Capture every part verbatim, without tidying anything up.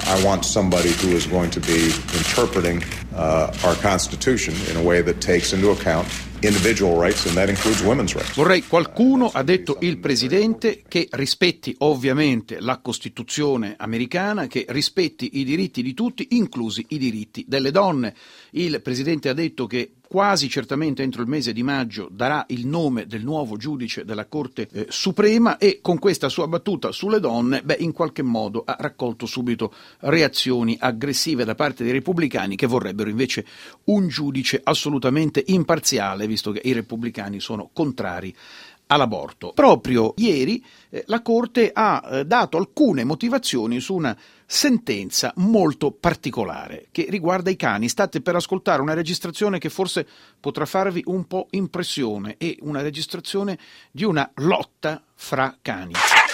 I want somebody who is going to be interpreting uh, our Constitution in a way that takes into account individual rights, and that includes women's rights. Vorrei qualcuno, ha detto il Presidente, che rispetti ovviamente la Costituzione americana, che rispetti i diritti di tutti, inclusi i diritti delle donne. Il Presidente ha detto che quasi certamente entro il mese di maggio darà il nome del nuovo giudice della Corte eh, Suprema, e con questa sua battuta sulle donne, beh, in qualche modo ha raccolto subito reazioni aggressive da parte dei repubblicani, che vorrebbero invece un giudice assolutamente imparziale, visto che i repubblicani sono contrari all'aborto. Proprio ieri eh, la Corte ha eh, dato alcune motivazioni su una sentenza molto particolare che riguarda i cani. State per ascoltare una registrazione che forse potrà farvi un po' impressione, è una registrazione di una lotta fra cani.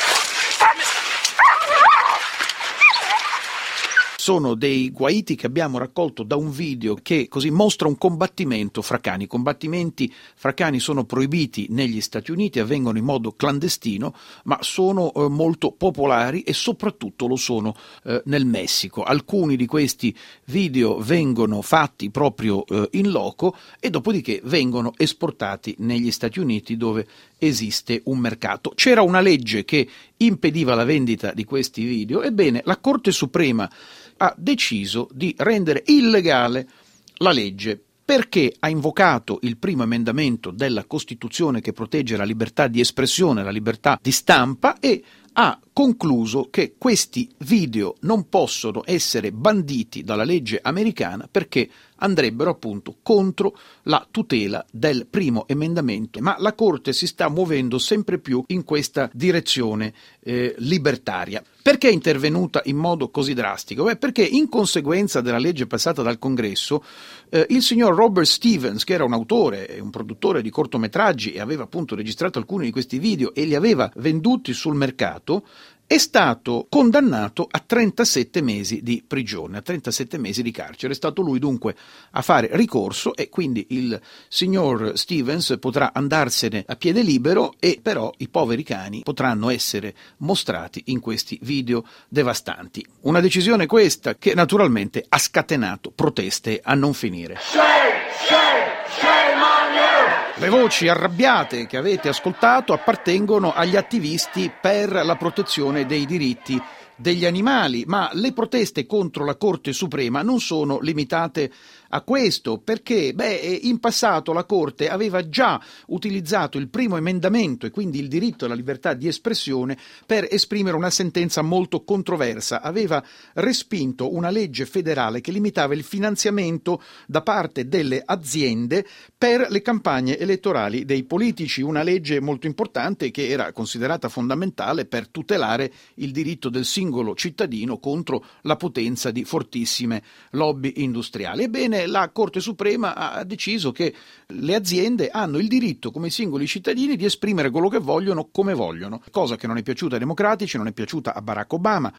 Sono dei guaiti che abbiamo raccolto da un video che così mostra un combattimento fra cani. I combattimenti fra cani sono proibiti negli Stati Uniti, avvengono in modo clandestino, ma sono eh, molto popolari e soprattutto lo sono eh, nel Messico. Alcuni di questi video vengono fatti proprio eh, in loco e dopodiché vengono esportati negli Stati Uniti, dove esiste un mercato. C'era una legge che impediva la vendita di questi video, ebbene la Corte Suprema ha deciso di rendere illegale la legge, perché ha invocato il primo emendamento della Costituzione che protegge la libertà di espressione, la libertà di stampa, e ha concluso che questi video non possono essere banditi dalla legge americana perché andrebbero appunto contro la tutela del primo emendamento. Ma la Corte si sta muovendo sempre più in questa direzione eh, libertaria. Perché è intervenuta in modo così drastico? Beh, perché in conseguenza della legge passata dal Congresso, eh, il signor Robert Stevens, che era un autore e un produttore di cortometraggi e aveva appunto registrato alcuni di questi video e li aveva venduti sul mercato, è stato condannato a trentasette mesi di prigione, a trentasette mesi di carcere. È stato lui dunque a fare ricorso e quindi il signor Stevens potrà andarsene a piede libero, e però i poveri cani potranno essere mostrati in questi video devastanti. Una decisione questa che naturalmente ha scatenato proteste a non finire. Shame, shame, shame on you! Le voci arrabbiate che avete ascoltato appartengono agli attivisti per la protezione dei diritti degli animali, ma le proteste contro la Corte Suprema non sono limitate a questo, perché beh, in passato la Corte aveva già utilizzato il primo emendamento e quindi il diritto alla libertà di espressione per esprimere una sentenza molto controversa. Aveva respinto una legge federale che limitava il finanziamento da parte delle aziende per le campagne elettorali dei politici, una legge molto importante che era considerata fondamentale per tutelare il diritto del singolo cittadino contro la potenza di fortissime lobby industriali. Ebbene, la Corte Suprema ha deciso che le aziende hanno il diritto, come singoli cittadini, di esprimere quello che vogliono come vogliono, cosa che non è piaciuta ai democratici, non è piaciuta a Barack Obama,